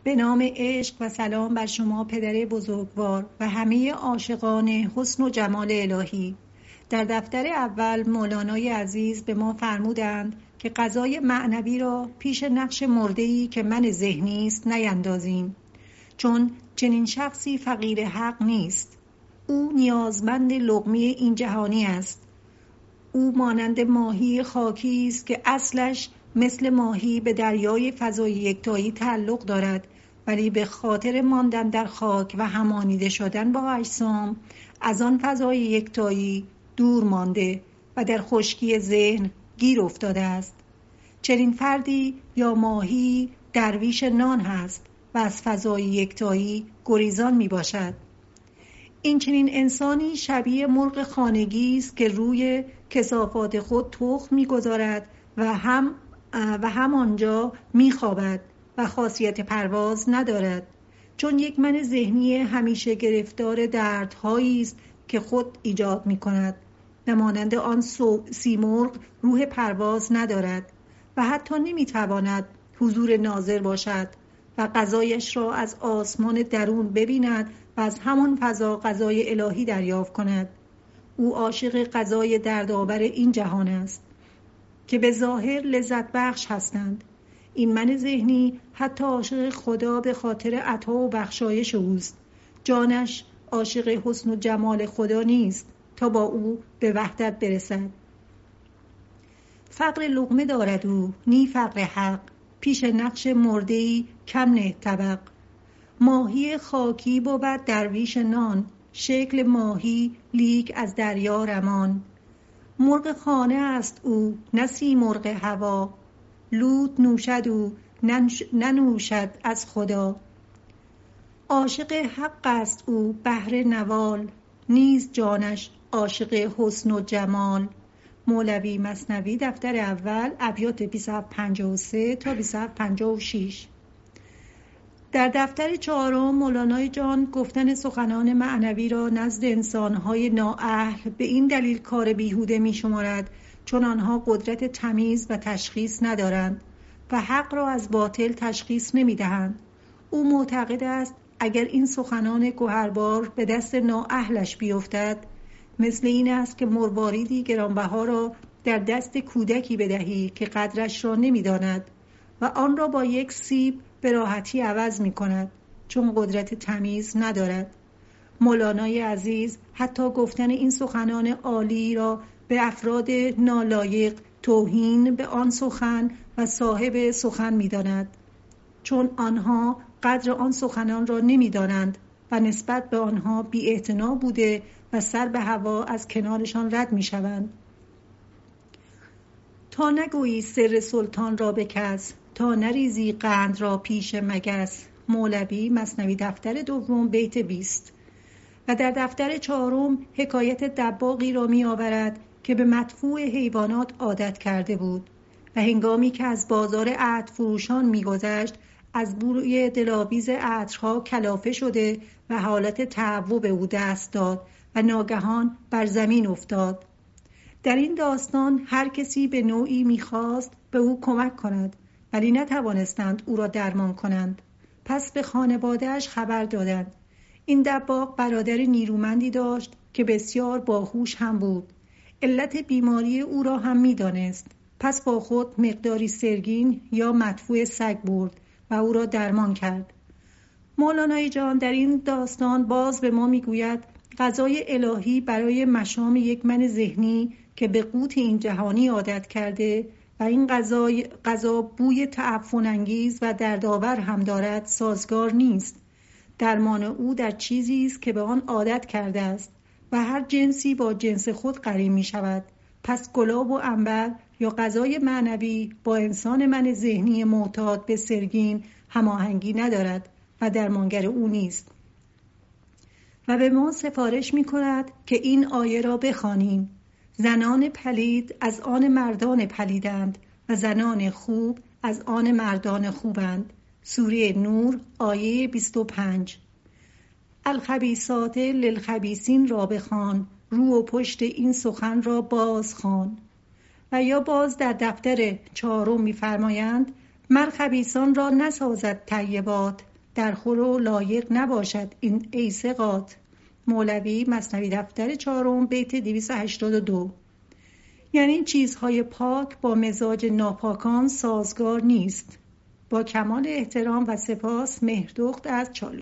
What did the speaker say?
به نام عشق و سلام بر شما پدر بزرگوار و همه عاشقان حسن و جمال الهی. در دفتر اول مولانای عزیز به ما فرمودند که قضای معنوی را پیش نقش مرده‌ای که من ذهنی است نیندازیم، چون چنین شخصی فقیر حق نیست. او نیازمند لقمه این جهانی است. او مانند ماهی خاکی است که اصلش مثل ماهی به دریای فضای یکتایی تعلق دارد، ولی به خاطر ماندن در خاک و همانیده شدن با اجسام از آن فضای یکتایی دور مانده و در خشکی ذهن گیر افتاده است. چنین فردی یا ماهی درویش نان هست و از فضای یکتایی گریزان می باشد. این چنین انسانی شبیه مرغ خانگی است که روی کثافات خود تخم می‌گذارد و هم آنجا می‌خوابد و خاصیت پرواز ندارد، چون یک من ذهنی همیشه گرفتار دردهایی است که خود ایجاد می‌کند. نمانند آن سیمرغ روح پرواز ندارد و حتی نمی‌تواند حضور ناظر باشد و غذایش را از آسمان درون ببیند و از همان فضا غذای الهی دریافت کند. او عاشق غذای دردآور این جهان است که به ظاهر لذت بخش هستند. این من ذهنی حتی عاشق خدا به خاطر عطا و بخشایش اوست. جانش عاشق حسن و جمال خدا نیست تا با او به وحدت برسد. فقر لقمه دارد او، نی فقر حق. پیش نقش مرده‌ای کم نه طبق. ماهی خاکی بود درویش نان، شکل ماهی لیک از دریا رمان. مرغ خانه است او نه سیمرغ هوا، لوت نوشد او ننوشد از خدا. عاشق حق است او بهر نوال، نیست جانش عاشق حسن و جمال. مولوی مثنوی دفتر اول ابیات 2753 تا 2756. در دفتر چهارم مولانای جان گفتن سخنان معنوی را نزد انسانهای نااهل به این دلیل کار بیهوده می شمارد چون آنها قدرت تمیز و تشخیص ندارند و حق را از باطل تشخیص نمی دهند. او معتقد است اگر این سخنان گوهربار به دست نااهلش بیفتد، مثل این است که مرواریدی گرانبها را در دست کودکی بدهی که قدرش را نمی داند و آن را با یک سیب به راحتی عوض می کند، چون قدرت تمیز ندارد. مولانای عزیز حتی گفتن این سخنان عالی را به افراد نالایق توهین به آن سخن و صاحب سخن می داند، چون آنها قدر آن سخنان را نمی دانند و نسبت به آنها بی اعتنا بوده و سر به هوا از کنارشان رد می شوند. تا نگویی سر سلطان را به کس، تا نریزی قند را پیش مگس. مولوی مثنوی دفتر دوم بیت 20. و در دفتر چهارم حکایت دباغی را می آورد که به مدفوع حیوانات عادت کرده بود و هنگامی که از بازار عطر فروشان می گذشت از بوی دلاویز عطرها کلافه شده و حالت تهوع به او دست داد و ناگهان بر زمین افتاد. در این داستان هر کسی به نوعی می‌خواست به او کمک کند، ولی نتوانستند او را درمان کنند. پس به خانواده‌اش خبر دادند. این دباغ برادر نیرومندی داشت که بسیار باهوش هم بود. علت بیماری او را هم می‌دانست. پس با خود مقداری سرگین یا مدفوع سگ برد و او را درمان کرد. مولانای جان در این داستان باز به ما میگوید غذای الهی برای مشام یک من ذهنی که به قوت این جهانی عادت کرده و این غذا بوی تعفن انگیز و دردآور هم دارد سازگار نیست. درمان او در چیزی است که به آن عادت کرده است و هر جنسی با جنس خود قرین می شود. پس گلاب و عنبر یا غذای معنوی با انسان من ذهنی معتاد به سرگین هماهنگی ندارد و درمانگر او نیست. و به ما سفارش می کند که این آیه را بخوانیم: زنان پلید از آن مردان پلیدند و زنان خوب از آن مردان خوبند. سوره نور آیه 25. الخبیثات للخبیثین را بخوان، رو و پشت این سخن را باز خوان. و یا باز در دفتر چهارم می‌فرمایند: مر خبیثان را نسازد طیبات، در خور و لایق نباشد این ای ثقات. مولوی مثنوی دفتر 4 بیت 282. یعنی این چیزهای پاک با مزاج ناپاکان سازگار نیست. با کمال احترام و سپاس، مهردخت از چالوس.